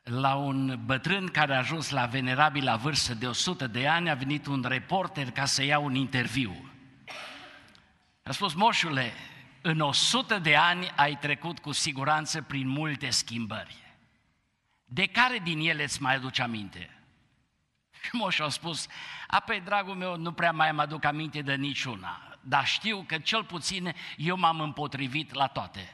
La un bătrân care a ajuns la venerabilă vârstă de 100 de ani a venit un reporter ca să ia un interviu. A spus: moșule, în 100 de ani ai trecut cu siguranță prin multe schimbări. De care din ele îți mai aduci aminte? Și moșul a spus: păi, dragul meu, nu prea mai mă aduc aminte de niciuna, dar știu că cel puțin eu m-am împotrivit la toate.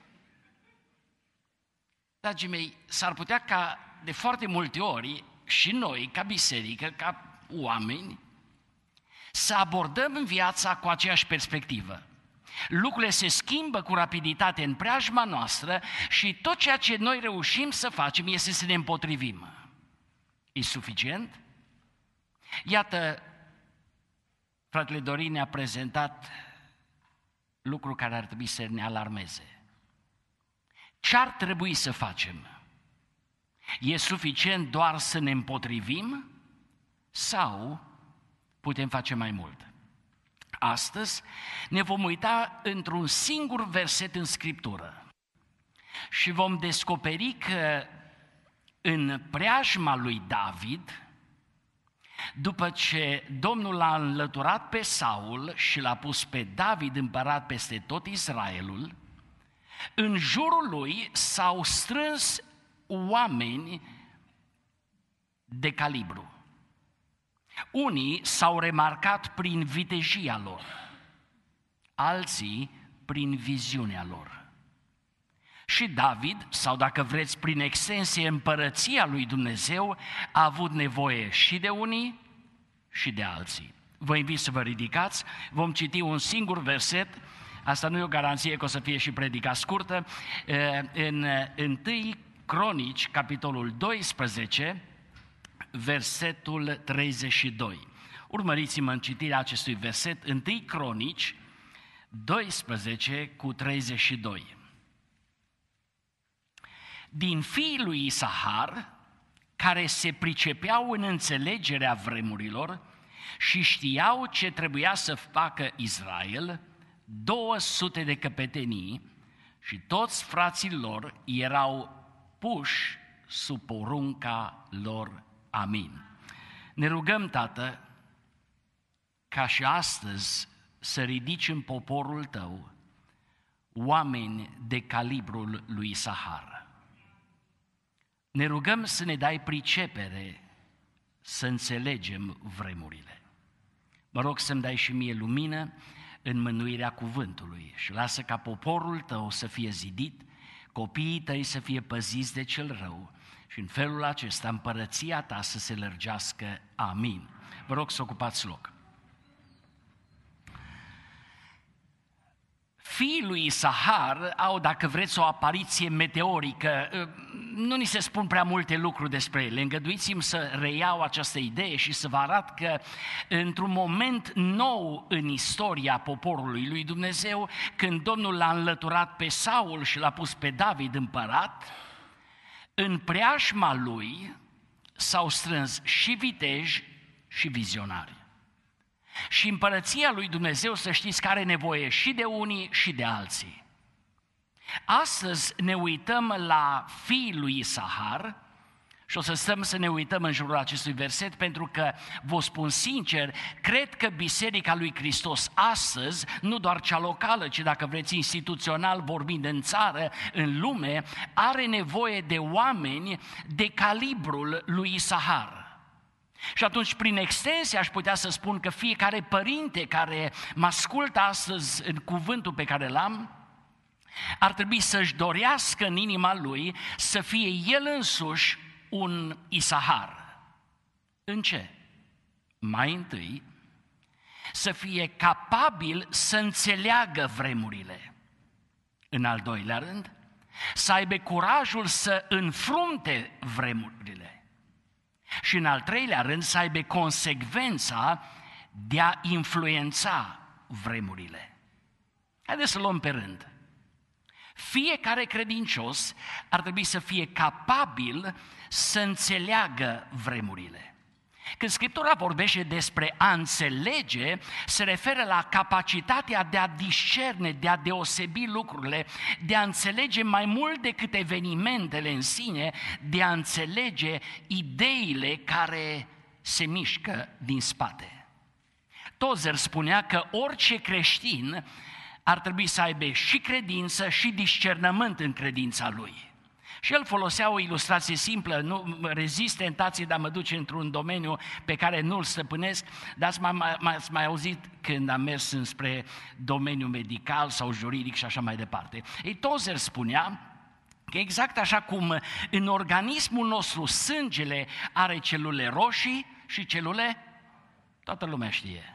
Dragii mei, s-ar putea ca de foarte multe ori și noi, ca biserică, ca oameni, să abordăm viața cu aceeași perspectivă. Lucrurile se schimbă cu rapiditate în preajma noastră și tot ceea ce noi reușim să facem este să ne împotrivim. E suficient? Iată, fratele Dorin ne-a prezentat lucru care ar trebui să ne alarmeze. Ce ar trebui să facem? E suficient doar să ne împotrivim sau putem face mai mult? Astăzi ne vom uita într-un singur verset în Scriptură și vom descoperi că în preajma lui David, după ce Domnul l-a înlăturat pe Saul și l-a pus pe David împărat peste tot Israelul, în jurul lui s-au strâns oameni de calibru. Unii s-au remarcat prin vitejia lor, alții prin viziunea lor. Și David, sau dacă vreți prin extensie împărăția lui Dumnezeu, a avut nevoie și de unii și de alții. Vă invit să vă ridicați, vom citi un singur verset. Asta nu e o garanție că o să fie și predica scurtă. În 1 Cronici, capitolul 12, versetul 32. Urmăriți-mă în citirea acestui verset, 1 Cronici 12 cu 32. Din fiii lui Isahar, care se pricepeau în înțelegerea vremurilor și știau ce trebuia să facă Israel, 200 de căpetenii și toți frații lor erau puși sub porunca lor. Amin. Ne rugăm, Tată, ca și astăzi să ridici în poporul Tău oameni de calibrul lui Isahar. Ne rugăm să ne dai pricepere să înțelegem vremurile. Mă rog să-mi dai și mie lumină în mânuirea cuvântului și lasă ca poporul Tău să fie zidit, copiii Tăi să fie păziți de cel rău și în felul acesta împărăția Ta să se lărgească. Amin. Vă rog să ocupați loc. Fiii lui Isahar au, dacă vreți, o apariție meteorică. Nu ni se spun prea multe lucruri despre ele. Îngăduiți-mi să reiau această idee și să vă arăt că într-un moment nou în istoria poporului lui Dumnezeu, când Domnul l-a înlăturat pe Saul și l-a pus pe David împărat, în preajma lui s-au strâns și viteji și vizionari. Și împărăția lui Dumnezeu, să știți, că are nevoie și de unii și de alții. Astăzi ne uităm la fiii lui Isahar și o să stăm să ne uităm în jurul acestui verset, pentru că, vă spun sincer, cred că Biserica lui Hristos astăzi, nu doar cea locală, ci dacă vreți instituțional vorbind în țară, în lume, are nevoie de oameni de calibrul lui Isahar. Și atunci, prin extensie, aș putea să spun că fiecare părinte care mă ascultă astăzi în cuvântul pe care l-am, ar trebui să-și dorească în inima lui să fie el însuși un Isahar. În ce? Mai întâi, să fie capabil să înțeleagă vremurile. În al doilea rând, să aibă curajul să înfrunte vremurile. Și în al treilea rând, să aibă consecvența de a influența vremurile. Haideți să luăm pe rând. Fiecare credincios ar trebui să fie capabil să înțeleagă vremurile, Când Scriptura vorbește despre a înțelege, se referă la capacitatea de a discerne, de a deosebi lucrurile, de a înțelege mai mult decât evenimentele în sine, de a înțelege ideile care se mișcă din spate. Tozer spunea că orice creștin ar trebui să aibă și credință și discernământ în credința lui. Și el folosea o ilustrație simplă, nu rezist tentației de a mă duce într-un domeniu pe care nu-l stăpânesc, dar ați mai auzit când am mers înspre domeniul medical sau juridic și așa mai departe. Ei, Tozer spunea că exact așa cum în organismul nostru sângele are celule roșii și celule, toată lumea știe.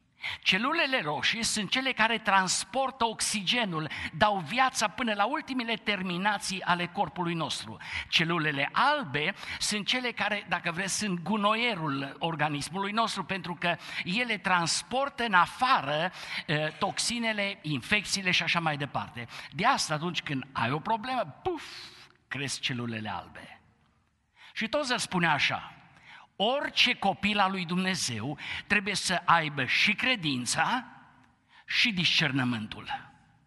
Celulele roșii sunt cele care transportă oxigenul, dau viața până la ultimele terminații ale corpului nostru. Celulele albe sunt cele care, dacă vreți, sunt gunoierul organismului nostru, pentru că ele transportă în afară toxinele, infecțiile și așa mai departe. De asta, atunci când ai o problemă, puf, cresc celulele albe. Și Tozer spune așa: orice copil al lui Dumnezeu trebuie să aibă și credința și discernământul.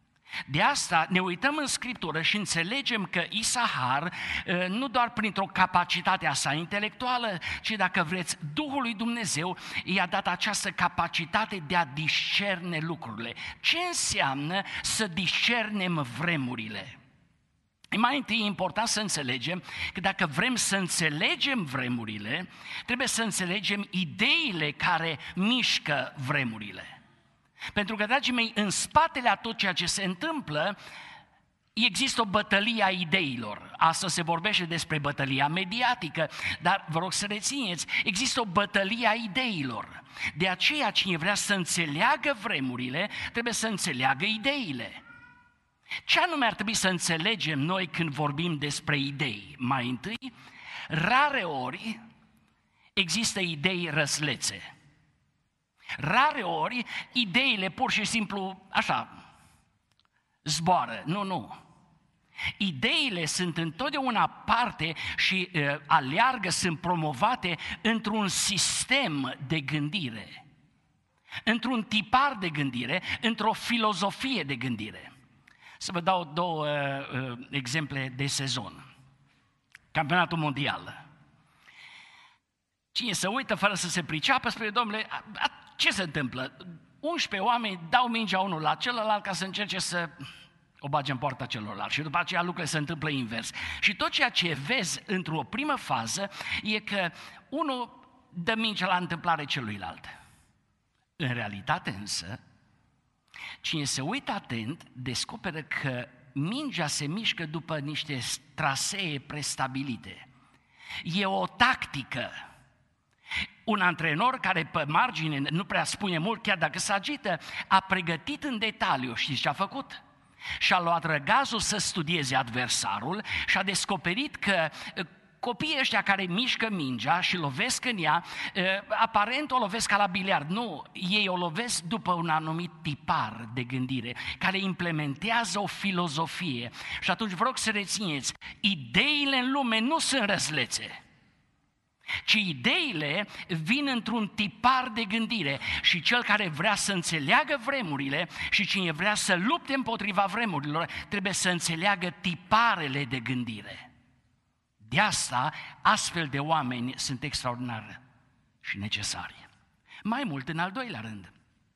De asta ne uităm în Scriptură și înțelegem că Isahar, nu doar printr-o capacitate a sa intelectuală, ci, dacă vreți, Duhul lui Dumnezeu i-a dat această capacitate de a discerne lucrurile. Ce înseamnă să discernem vremurile? E mai întâi important să înțelegem că dacă vrem să înțelegem vremurile, trebuie să înțelegem ideile care mișcă vremurile. Pentru că, dragii mei, în spatele a tot ceea ce se întâmplă, există o bătălie a ideilor. Astăzi se vorbește despre bătălia mediatică, dar vă rog să rețineți, există o bătălie a ideilor. De aceea, cine vrea să înțeleagă vremurile, trebuie să înțeleagă ideile. Ce anume ar trebui să înțelegem noi când vorbim despre idei? Mai întâi, rare ori există idei răslețe. Rare ori ideile pur și simplu așa zboară. Nu. Ideile sunt întotdeauna parte și aleargă, sunt promovate într-un sistem de gândire, într-un tipar de gândire, într-o filozofie de gândire. Să vă dau două exemple de sezon. Campionatul mondial. Cine se uită fără să se priceapă, spune: domnule, ce se întâmplă? 11 oameni dau mingea unul la celălalt ca să încerce să o bage în poarta celorlalți. Și după aceea lucrurile se întâmplă invers. Și tot ceea ce vezi într-o primă fază e că unul dă mingea la întâmplare celuilalt. În realitate însă, cine se uită atent, descoperă că mingea se mișcă după niște trasee prestabilite. E o tactică. Un antrenor care pe margine nu prea spune mult, chiar dacă se agită, a pregătit în detaliu. Știți ce a făcut? Și-a luat răgazul să studieze adversarul și a descoperit că copiii ăștia care mișcă mingea și lovesc în ea, aparent o lovesc ca la biliard. Nu, ei o lovesc după un anumit tipar de gândire, care implementează o filozofie. Și atunci vă rog să rețineți, ideile în lume nu sunt răslețe, ci ideile vin într-un tipar de gândire și cel care vrea să înțeleagă vremurile și cine vrea să lupte împotriva vremurilor trebuie să înțeleagă tiparele de gândire. De asta, astfel de oameni sunt extraordinari și necesari. Mai mult, în al doilea rând,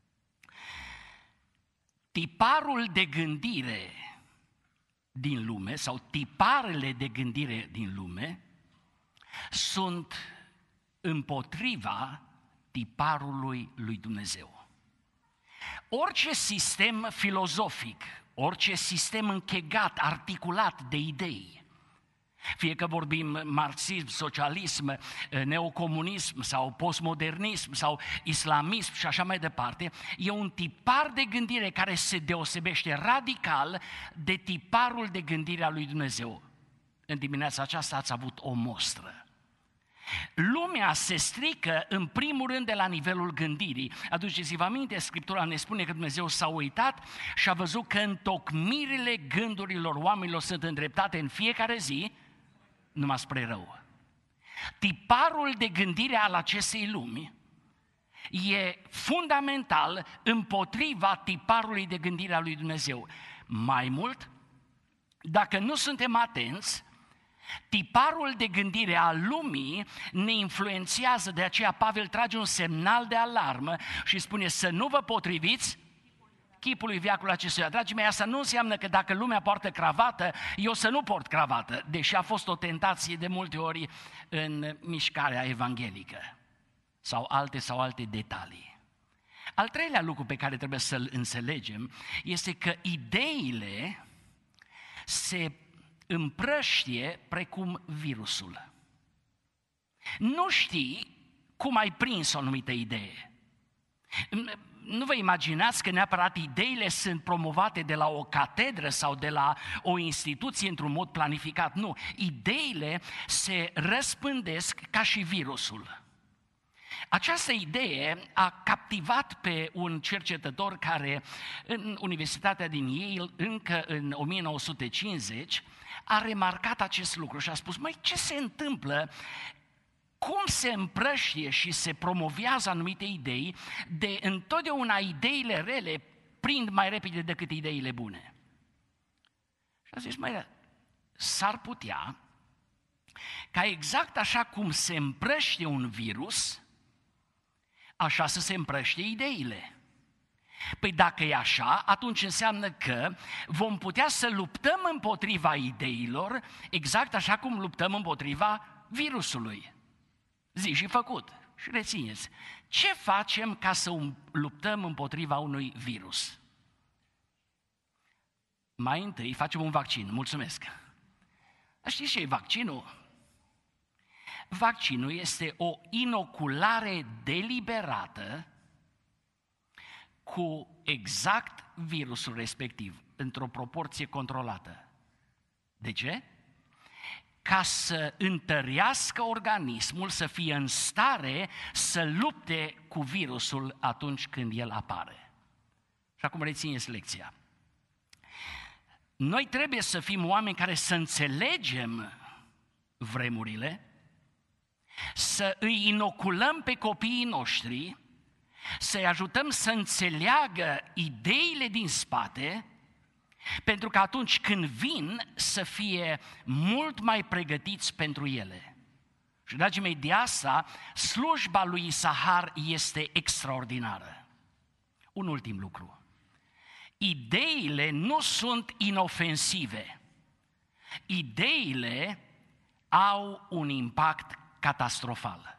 tiparul de gândire din lume sau tiparele de gândire din lume sunt împotriva tiparului lui Dumnezeu. Orice sistem filozofic, orice sistem închegat, articulat de idei, fie că vorbim marxism, socialism, neocomunism sau postmodernism sau islamism și așa mai departe, e un tipar de gândire care se deosebește radical de tiparul de gândire a lui Dumnezeu. În dimineața aceasta ați avut o mostră. Lumea se strică în primul rând de la nivelul gândirii. Aduceți-vă aminte, Scriptura ne spune că Dumnezeu s-a uitat și a văzut că întocmirile gândurilor oamenilor sunt îndreptate în fiecare zi numai spre rău. Tiparul de gândire al acestei lumi e fundamental împotriva tiparului de gândire al lui Dumnezeu. Mai mult, dacă nu suntem atenți, tiparul de gândire al lumii ne influențează, de aceea Pavel trage un semnal de alarmă și spune să nu vă potriviți chipului veacului acestuia. Dragii mei, asta nu înseamnă că dacă lumea poartă cravată, eu să nu port cravată, deși a fost o tentație de multe ori în mișcarea evanghelică sau alte detalii. Al treilea lucru pe care trebuie să-l înțelegem este că ideile se împrăștie precum virusul. Nu știi cum ai prins o anumită idee. Nu vă imaginați că neapărat ideile sunt promovate de la o catedră sau de la o instituție într-un mod planificat. Nu, ideile se răspândesc ca și virusul. Această idee a captivat pe un cercetător care în Universitatea din Yale, încă în 1950, a remarcat acest lucru și a spus, măi, ce se întâmplă? Cum se împrăștie și se promovează anumite idei, de întotdeauna ideile rele prind mai repede decât ideile bune. Și a zis, măi, s-ar putea ca exact așa cum se împrăștie un virus, așa să se împrăștie ideile. Păi dacă e așa, atunci înseamnă că vom putea să luptăm împotriva ideilor exact așa cum luptăm împotriva virusului. Zi și făcut. Și rețineți, ce facem ca să luptăm împotriva unui virus? Mai întâi facem un vaccin, mulțumesc. Dar știți ce e vaccinul? Vaccinul este o inoculare deliberată cu exact virusul respectiv, într-o proporție controlată. De ce? Ca să întărească organismul, să fie în stare să lupte cu virusul atunci când el apare. Și acum rețineți lecția. Noi trebuie să fim oameni care să înțelegem vremurile, să îi inoculăm pe copiii noștri, să-i ajutăm să înțeleagă ideile din spate, pentru că atunci când vin să fie mult mai pregătiți pentru ele. Și, dragii mei, de asta slujba lui Isahar este extraordinară. Un ultim lucru. Ideile nu sunt inofensive. Ideile au un impact catastrofal.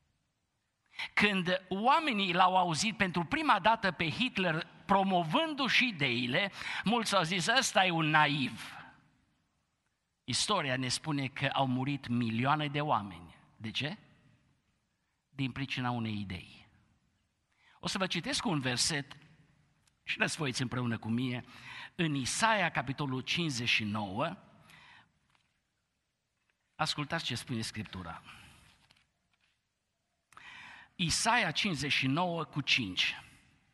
Când oamenii l-au auzit pentru prima dată pe Hitler promovându-și ideile, mulți au zis, ăsta e un naiv. Istoria ne spune că au murit milioane de oameni. De ce? Din pricina unei idei. O să vă citesc un verset și răsfoiți împreună cu mine în Isaia, capitolul 59. Ascultați ce spune Scriptura. Isaia 59 cu 5.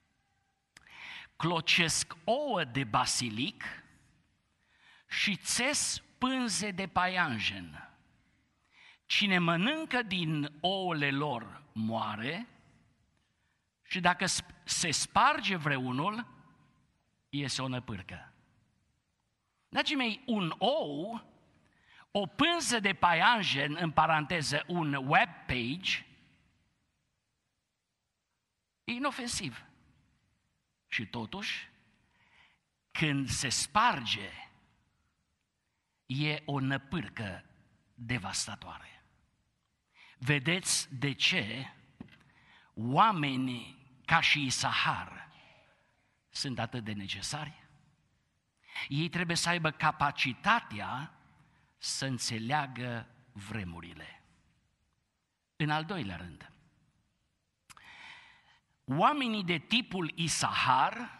Clocesc ouă de basilic și țes pânze de paianjen. Cine mănâncă din ouăle lor moare și dacă se sparge vreunul, iese o năpârcă. Dragii mei, un ou, o pânză de paianjen, în paranteză, un web page, e inofensiv. Și totuși, când se sparge, e o năpârcă devastatoare. Vedeți de ce oamenii ca și Isahar sunt atât de necesari? Ei trebuie să aibă capacitatea să înțeleagă vremurile. În al doilea rând, oamenii de tipul Isahar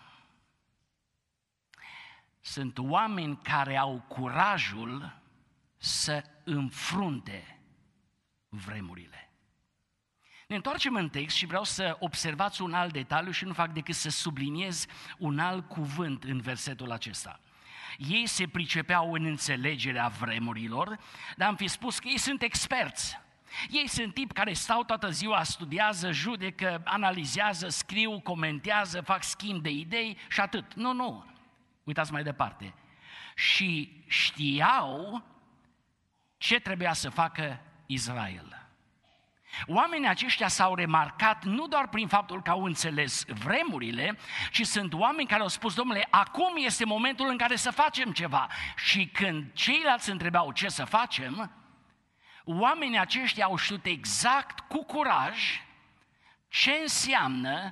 sunt oameni care au curajul să înfrunte vremurile. Ne întoarcem în text și vreau să observați un alt detaliu și nu fac decât să subliniez un alt cuvânt în versetul acesta. Ei se pricepeau în înțelegerea vremurilor, dar am fi spus că ei sunt experți. Ei sunt tipi care stau toată ziua, studiază, judecă, analizează, scriu, comentează, fac schimb de idei și atât. Nu. Uitați mai departe. Și știau ce trebuia să facă Israel. Oamenii aceștia s-au remarcat nu doar prin faptul că au înțeles vremurile, ci sunt oameni care au spus, domnule, acum este momentul în care să facem ceva. Și când ceilalți întrebau ce să facem, oamenii aceștia au știut exact, cu curaj, ce înseamnă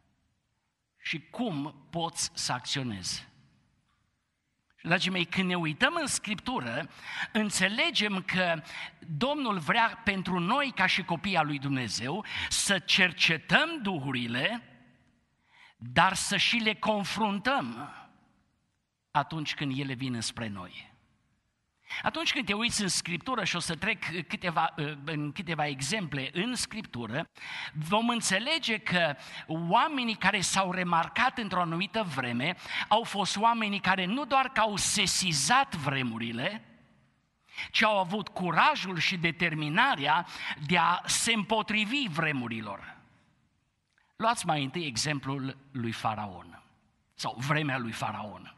și cum poți să acționezi. Dragii mei, când ne uităm în Scriptură, înțelegem că Domnul vrea pentru noi, ca și copii al lui Dumnezeu, să cercetăm duhurile, dar să și le confruntăm atunci când ele vin înspre noi. Atunci când te uiți în Scriptură, și o să trec în câteva exemple în Scriptură, vom înțelege că oamenii care s-au remarcat într-o anumită vreme au fost oamenii care nu doar că au sesizat vremurile, ci au avut curajul și determinarea de a se împotrivi vremurilor. Luați mai întâi exemplul lui Faraon, sau vremea lui Faraon.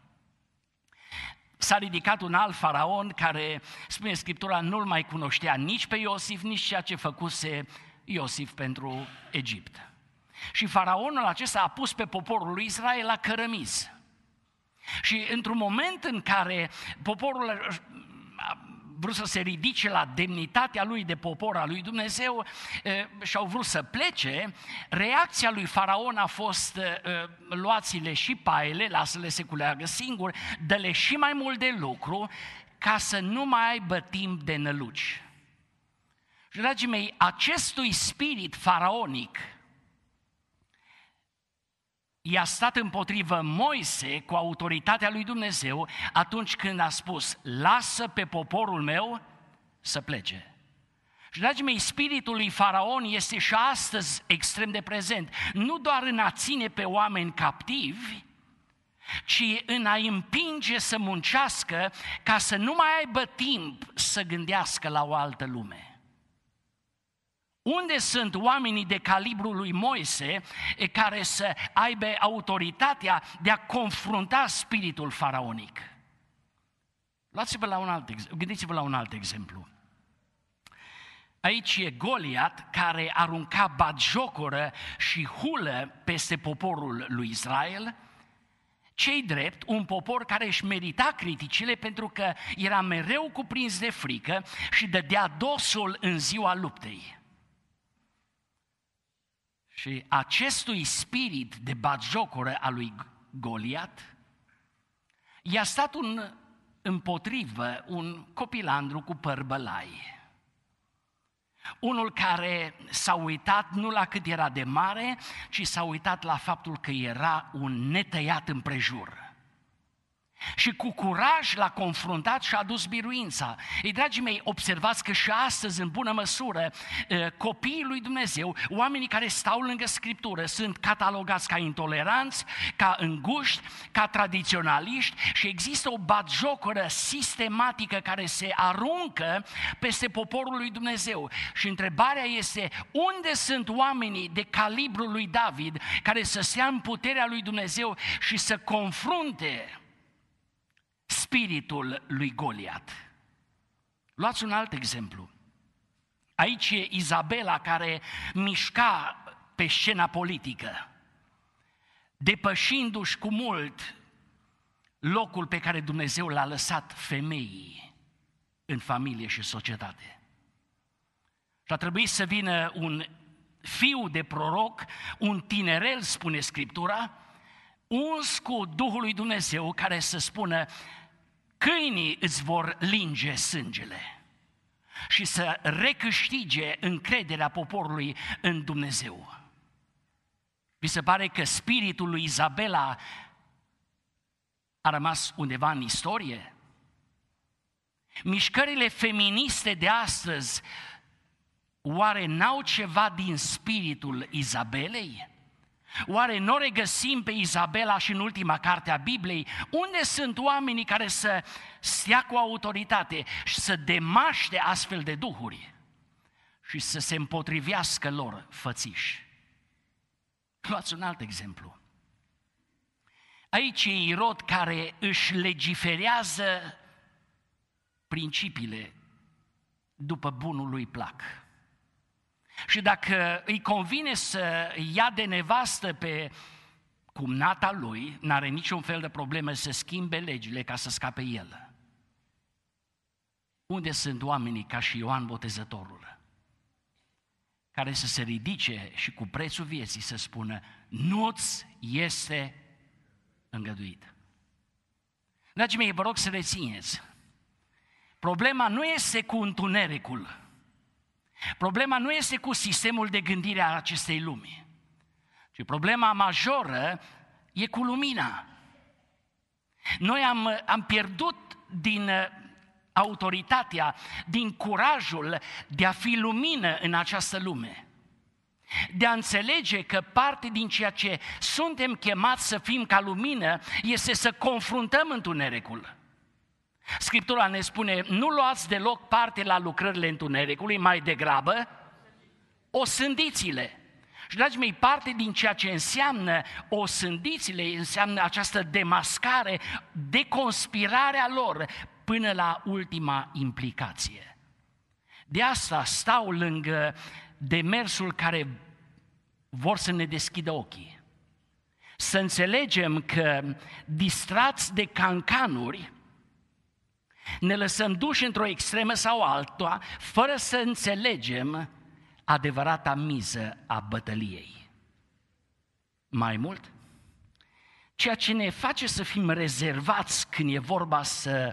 S-a ridicat un alt faraon care, spune Scriptura, nu-l mai cunoștea nici pe Iosif, nici ceea ce făcuse Iosif pentru Egipt. Și faraonul acesta a pus pe poporul lui Israel la cărămizi. Și într-un moment în care poporul a vrut să se ridice la demnitatea lui de popor al lui Dumnezeu și au vrut să plece, reacția lui Faraon a fost luați-le și paiele, lasă-le se culeagă singur, dă-le și mai mult de lucru ca să nu mai aibă timp de năluci. Și, dragii mei, acestui spirit faraonic i-a stat împotrivă Moise cu autoritatea lui Dumnezeu atunci când a spus, lasă pe poporul meu să plece. Și, dragii mei, spiritul lui Faraon este și astăzi extrem de prezent, nu doar în a ține pe oameni captivi, ci în a împinge să muncească ca să nu mai aibă timp să gândească la o altă lume. Unde sunt oamenii de calibrul lui Moise care să aibă autoritatea de a confrunta spiritul faraonic? Gândiți-vă la un alt exemplu. Aici e Goliat care arunca batjocură și hulă peste poporul lui Israel, ce-i drept, un popor care își merita criticile pentru că era mereu cuprins de frică și dădea dosul în ziua luptei. Și acestui spirit de batjocură a lui Goliat i-a stat împotrivă un copilandru cu păr bălai. Unul care s-a uitat nu la cât era de mare, ci s-a uitat la faptul că era un netăiat împrejur. Și cu curaj l-a confruntat și a adus biruința. Ei, dragii mei, observați că și astăzi, în bună măsură, copiii lui Dumnezeu, oamenii care stau lângă Scriptură, sunt catalogați ca intoleranți, ca înguști, ca tradiționaliști și există o batjocură sistematică care se aruncă peste poporul lui Dumnezeu. Și întrebarea este, unde sunt oamenii de calibrul lui David care să stea în puterea lui Dumnezeu și să confrunte spiritul lui Goliat? Luați un alt exemplu. Aici e Izabela care mișca pe scena politică, depășindu-și cu mult locul pe care Dumnezeu l-a lăsat femeii în familie și societate. Și a trebuit să vină un fiu de proroc, un tinerel, spune Scriptura, uns cu Duhul lui Dumnezeu, care să spună, câinii îți vor linge sângele și să recâștige încrederea poporului în Dumnezeu. Vi se pare că spiritul lui Izabela a rămas undeva în istorie? Mișcările feministe de astăzi oare n-au ceva din spiritul Izabelei? Oare nu o regăsim pe Izabela și în ultima carte a Bibliei? Unde sunt oamenii care să stea cu autoritate și să demaște astfel de duhuri? și să se împotrivească lor fățiși. Luați un alt exemplu. Aici e Irod care își legiferează principiile după bunul lui plac. Și dacă îi convine să ia de nevastă pe cumnata lui, n-are niciun fel de problemă să schimbe legile ca să scape el. Unde sunt oamenii ca și Ioan Botezătorul, care să se ridice și cu prețul vieții să spună, nu-ți este îngăduit? Dragii mei, vă rog să rețineți, problema nu este cu întunericul, problema nu este cu sistemul de gândire a acestei lumi, ci problema majoră e cu lumina. Noi am pierdut din autoritatea, din curajul de a fi lumină în această lume, de a înțelege că parte din ceea ce suntem chemați să fim ca lumină este să confruntăm întunericul. Scriptura ne spune, nu luați deloc parte la lucrările întunericului, mai degrabă osândiți-le. Și, dragii mei, parte din ceea ce înseamnă osândiți-le înseamnă această demascare, deconspirarea lor până la ultima implicație. De asta stau lângă demersul care vor să ne deschidă ochii. Să înțelegem că, distrați de cancanuri, ne lăsăm duși într-o extremă sau alta, fără să înțelegem adevărata miză a bătăliei. Mai mult, ceea ce ne face să fim rezervați când e vorba să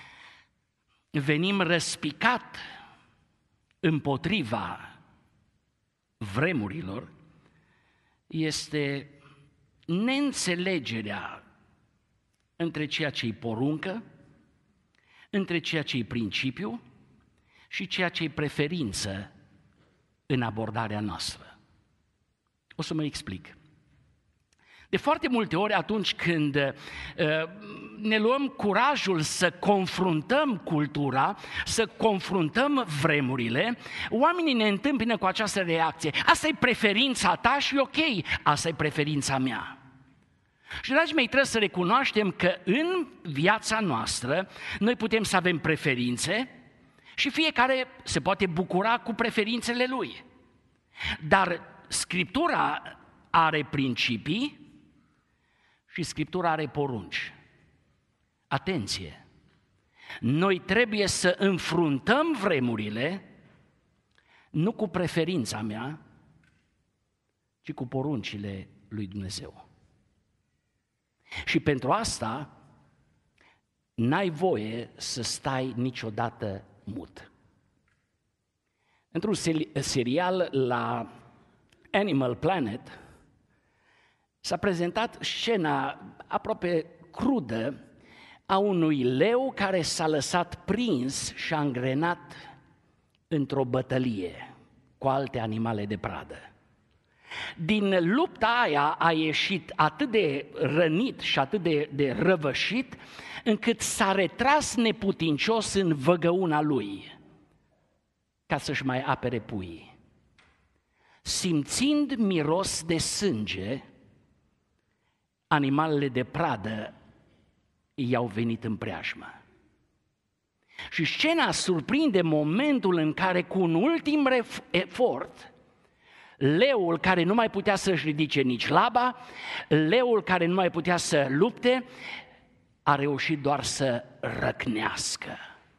venim răspicat împotriva vremurilor, este neînțelegerea între ceea ce-i poruncă, între ceea ce-i principiu și ceea ce-i preferință în abordarea noastră. O să mă explic. De foarte multe ori, atunci când ne luăm curajul să confruntăm cultura, să confruntăm vremurile, oamenii ne întâmpină cu această reacție. Asta e preferința ta și ok, asta e preferința mea. Și, dragii mei, trebuie să recunoaștem că în viața noastră noi putem să avem preferințe și fiecare se poate bucura cu preferințele lui. Dar Scriptura are principii și Scriptura are porunci. Atenție! Noi trebuie să înfruntăm vremurile nu cu preferința mea, ci cu poruncile lui Dumnezeu. Și pentru asta n-ai voie să stai niciodată mut. Într-un serial la Animal Planet s-a prezentat scena aproape crudă a unui leu care s-a lăsat prins și angrenat într-o bătălie cu alte animale de pradă. Din lupta aia a ieșit atât de rănit și atât de răvășit, încât s-a retras neputincios în văgăuna lui, ca să-și mai apere puii. Simțind miros de sânge, animalele de pradă i-au venit în preajmă. Și scena surprinde momentul în care, cu un ultim efort, leul care nu mai putea să-și ridice nici laba, leul care nu mai putea să lupte, a reușit doar să răcnească.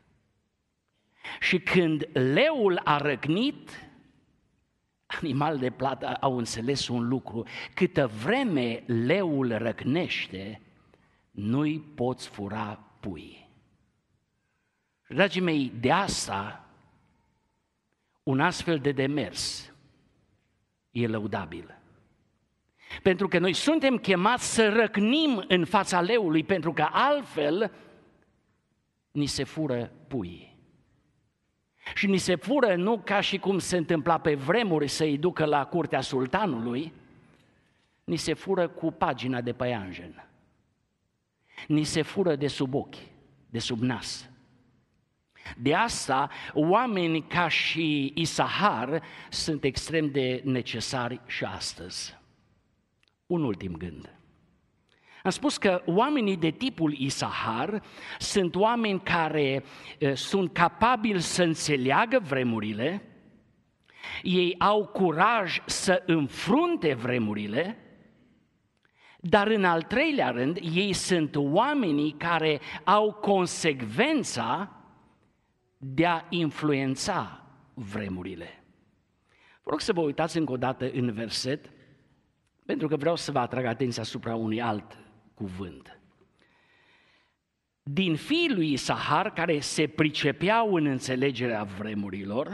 Și când leul a răcnit, animalele de pradă au înțeles un lucru: câtă vreme leul răcnește, nu-i poți fura puii. Dragii mei, de asta un astfel de demers e lăudabil. Pentru că noi suntem chemați să răcnim în fața leului, pentru că altfel ni se fură puii. Și ni se fură nu ca și cum se întâmpla pe vremuri să-i ducă la curtea sultanului, ni se fură cu pagina de păianjen. Ni se fură de sub ochi, de sub nas. De asta, oameni ca și Isahar sunt extrem de necesari și astăzi. Un ultim gând. Am spus că oamenii de tipul Isahar sunt oameni care sunt capabili să înțeleagă vremurile, ei au curaj să înfrunte vremurile, dar în al treilea rând, ei sunt oamenii care au consecvența de a influența vremurile. Vă rog să vă uitați încă o dată în verset, pentru că vreau să vă atrag atenția asupra unui alt cuvânt. Din fiii lui Isahar, care se pricepeau în înțelegerea vremurilor,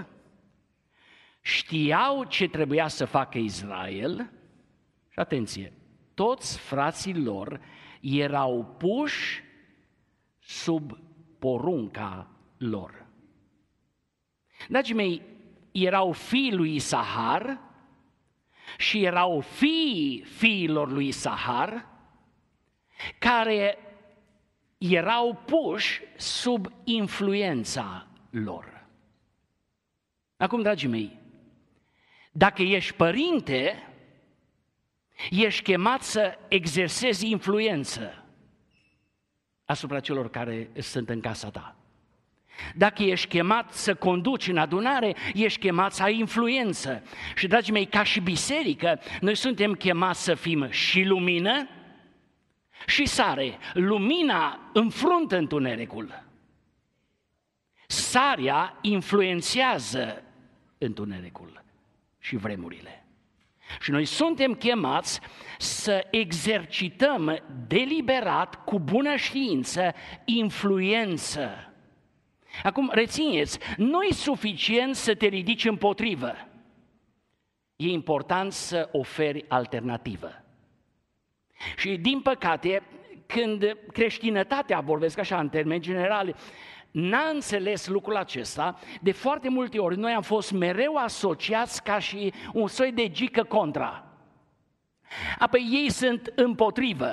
știau ce trebuia să facă Israel și atenție, toți frații lor erau puși sub porunca lor. Dragii mei, erau fiii lui Isahar și erau fiilor lui Isahar care erau puși sub influența lor. Acum, dragii mei, dacă ești părinte, ești chemat să exersezi influență asupra celor care sunt în casa ta. Dacă ești chemat să conduci în adunare, ești chemat să ai influență. Și, dragii mei, ca și biserică, noi suntem chemați să fim și lumină și sare. Lumina înfruntă întunericul. Sarea influențează întunericul și vremurile. Și noi suntem chemați să exercităm deliberat, cu bună știință, influență. Acum, rețineți, nu e suficient să te ridici împotrivă. E important să oferi alternativă. Și, din păcate, când creștinătatea, vorbesc așa în termeni generali, n-a înțeles lucrul acesta, de foarte multe ori noi am fost mereu asociați ca și un soi de gică contra. Apoi ei sunt împotrivă.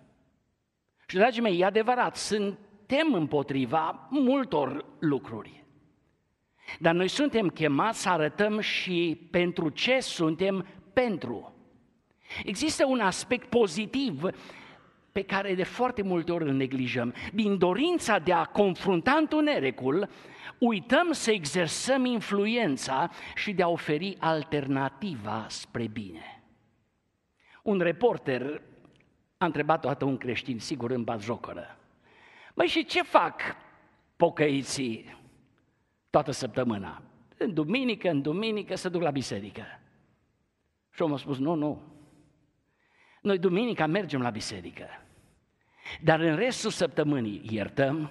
Și, dragii mei, e adevărat, suntem împotriva multor lucruri. Dar noi suntem chemați să arătăm și pentru ce suntem pentru. Există un aspect pozitiv pe care de foarte multe ori îl neglijăm. Din dorința de a confrunta întunericul, uităm să exersăm influența și de a oferi alternativa spre bine. Un reporter a întrebat odată un creștin, sigur în batjocură: măi, și ce fac pocăiții toată săptămâna? În duminică se duc la biserică. Și omul a spus: nu. Noi duminica mergem la biserică, dar în restul săptămânii iertăm,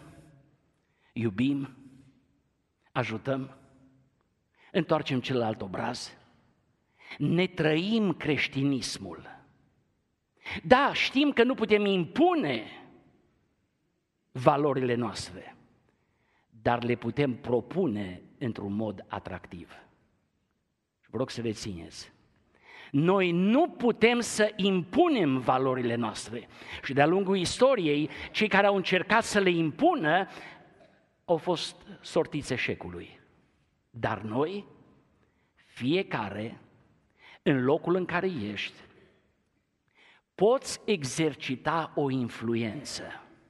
iubim, ajutăm, întoarcem celălalt obraz, ne trăim creștinismul. Da, știm că nu putem impune valorile noastre, dar le putem propune într-un mod atractiv. Și vă rog să rețineți, noi nu putem să impunem valorile noastre. Și de-a lungul istoriei, cei care au încercat să le impună au fost sortiți eșecului. Dar noi, fiecare, în locul în care ești, poți exercita o influență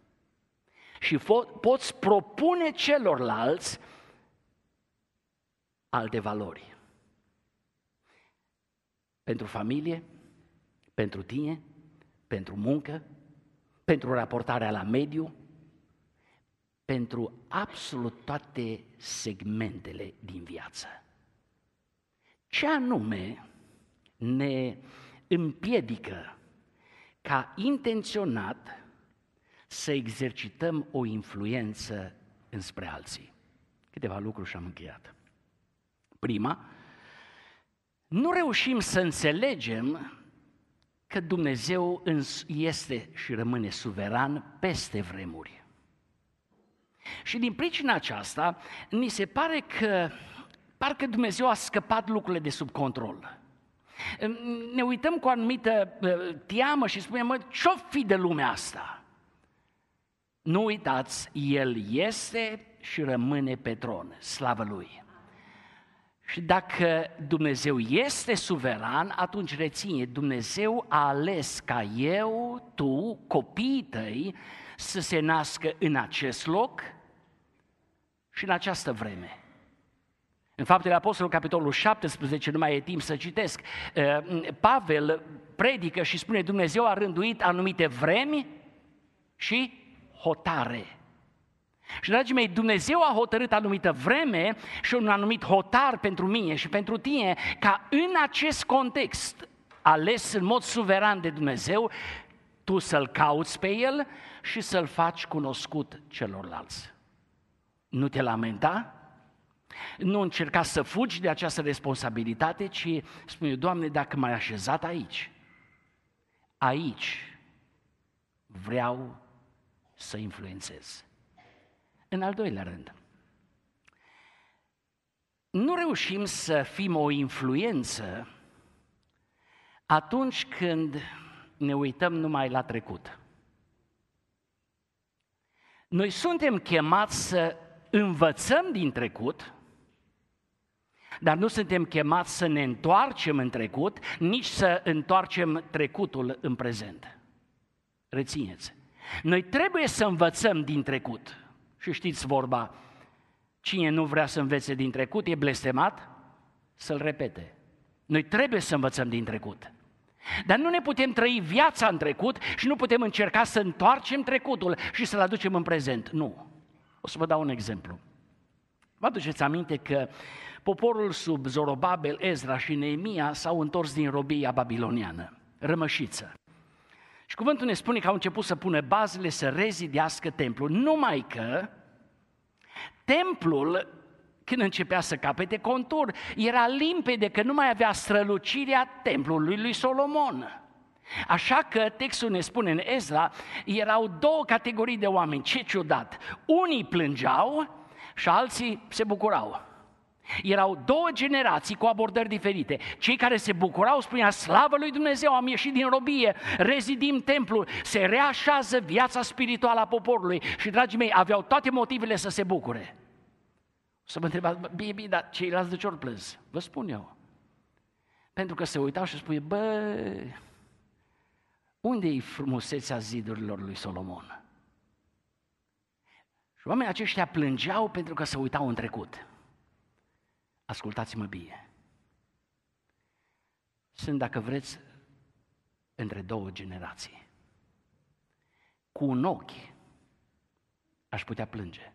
și poți propune celorlalți alte valori. Pentru familie, pentru tine, pentru muncă, pentru raportarea la mediu, pentru absolut toate segmentele din viață. Ce anume ne împiedică ca intenționat să exercităm o influență înspre alții? Câteva lucruri și am încheiat. Prima, nu reușim să înțelegem că Dumnezeu este și rămâne suveran peste vremuri. Și din pricina aceasta, ni se pare că parcă Dumnezeu a scăpat lucrurile de sub control. Ne uităm cu o anumită teamă și spunem: ce-o fi de lumea asta? Nu uitați, El este și rămâne pe tron, slavă Lui. Și dacă Dumnezeu este suveran, atunci reține, Dumnezeu a ales ca eu, tu, copiii tăi, să se nască în acest loc și în această vreme. În Faptele Apostolilor, capitolul 17, nu mai e timp să citesc, Pavel predică și spune Dumnezeu a rânduit anumite vremi și hotare. Și, dragii mei, Dumnezeu a hotărât anumită vreme și un anumit hotar pentru mine și pentru tine, ca în acest context, ales în mod suveran de Dumnezeu, tu să-L cauți pe El și să-L faci cunoscut celorlalți. Nu te lamenta, nu încerca să fugi de această responsabilitate, ci spune, Doamne, dacă m-ai așezat aici vreau să influențez. În al doilea rând, nu reușim să fim o influență atunci când ne uităm numai la trecut. Noi suntem chemați să învățăm din trecut, dar nu suntem chemați să ne întoarcem în trecut, nici să întoarcem trecutul în prezent. Rețineți! Noi trebuie să învățăm din trecut. Și știți vorba, cine nu vrea să învețe din trecut e blestemat să-l repete. Noi trebuie să învățăm din trecut. Dar nu ne putem trăi viața în trecut și nu putem încerca să întoarcem trecutul și să-l aducem în prezent. Nu. O să vă dau un exemplu. Vă aduceți aminte că poporul sub Zorobabel, Ezra și Neemia s-au întors din robia babiloniană, rămășiță. Și cuvântul ne spune că au început să pună bazele, să rezidească templul, numai că templul, când începea să capete contur, era limpede că nu mai avea strălucirea templului lui Solomon. Așa că textul ne spune în Ezra, erau două categorii de oameni, ce ciudat, unii plângeau și alții se bucurau. Erau două generații cu abordări diferite. Cei care se bucurau spunea, slavă lui Dumnezeu, am ieșit din robie, rezidim templul, se reașează viața spirituală a poporului. Și, dragii mei, aveau toate motivele să se bucure. O să vă întrebați, bine, dar ceilalți de ce ori plâns? Vă spun eu. Pentru că se uitau și spune, unde-i frumusețea zidurilor lui Solomon? Și oamenii aceștia plângeau pentru că se uitau în trecut. Ascultați-mă bine. Sunt, dacă vreți, între două generații. Cu un ochi aș putea plânge.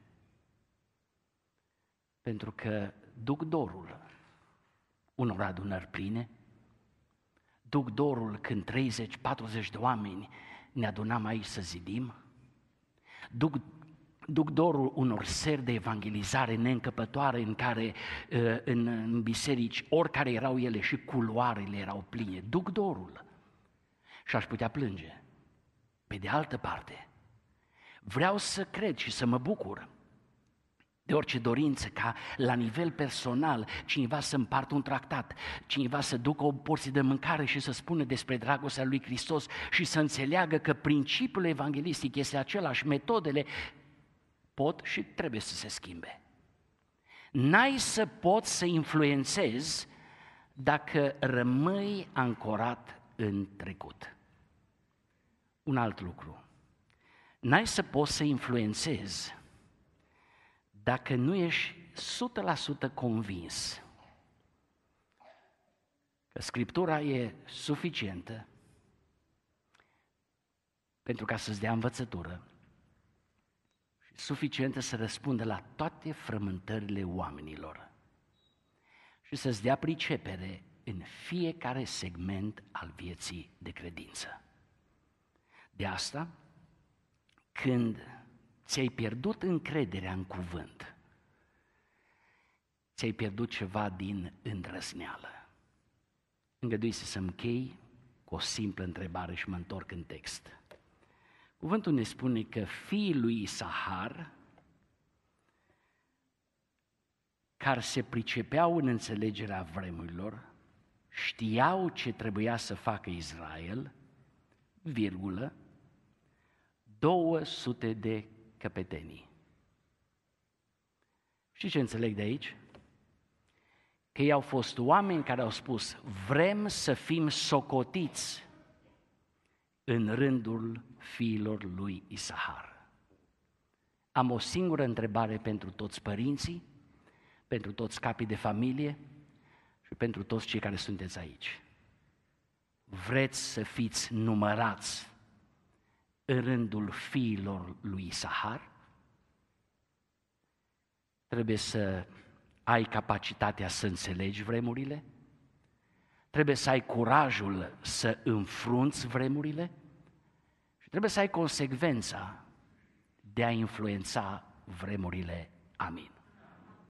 Pentru că duc dorul unor adunări pline, duc dorul când 30-40 de oameni ne adunam aici să zidim, duc dorul unor seri de evangelizare neîncăpătoare în care în biserici, oricare erau ele și culoarele erau pline, duc dorul și aș putea plânge. Pe de altă parte, vreau să cred și să mă bucur de orice dorință ca la nivel personal cineva să împartă un tractat, cineva să ducă o porție de mâncare și să spună despre dragostea lui Hristos și să înțeleagă că principiul evanghelistic este același, metodele pot și trebuie să se schimbe. N-ai să poți să influențezi dacă rămâi ancorat în trecut. Un alt lucru. N-ai să poți să influențezi dacă nu ești 100% convins că Scriptura e suficientă pentru ca să-ți dea învățătură, suficientă să răspundă la toate frământările oamenilor și să-ți dea pricepere în fiecare segment al vieții de credință. De asta, când ți-ai pierdut încrederea în cuvânt, ți-ai pierdut ceva din îndrăzneală. Îngăduiți să închei cu o simplă întrebare și mă întorc în text. Cuvântul ne spune că fiii lui Isahar, care se pricepeau în înțelegerea vremurilor, știau ce trebuia să facă Israel, 200 de căpetenii. Știți ce înțeleg de aici? Că ei au fost oameni care au spus, vrem să fim socotiți în rândul fiilor lui Isahar. Am o singură întrebare pentru toți părinții, pentru toți capii de familie și pentru toți cei care sunteți aici. Vreți să fiți numărați în rândul fiilor lui Isahar? Trebuie să ai capacitatea să înțelegi vremurile? Trebuie să ai curajul să înfrunți vremurile? Și trebuie să ai consecvența de a influența vremurile. Amin.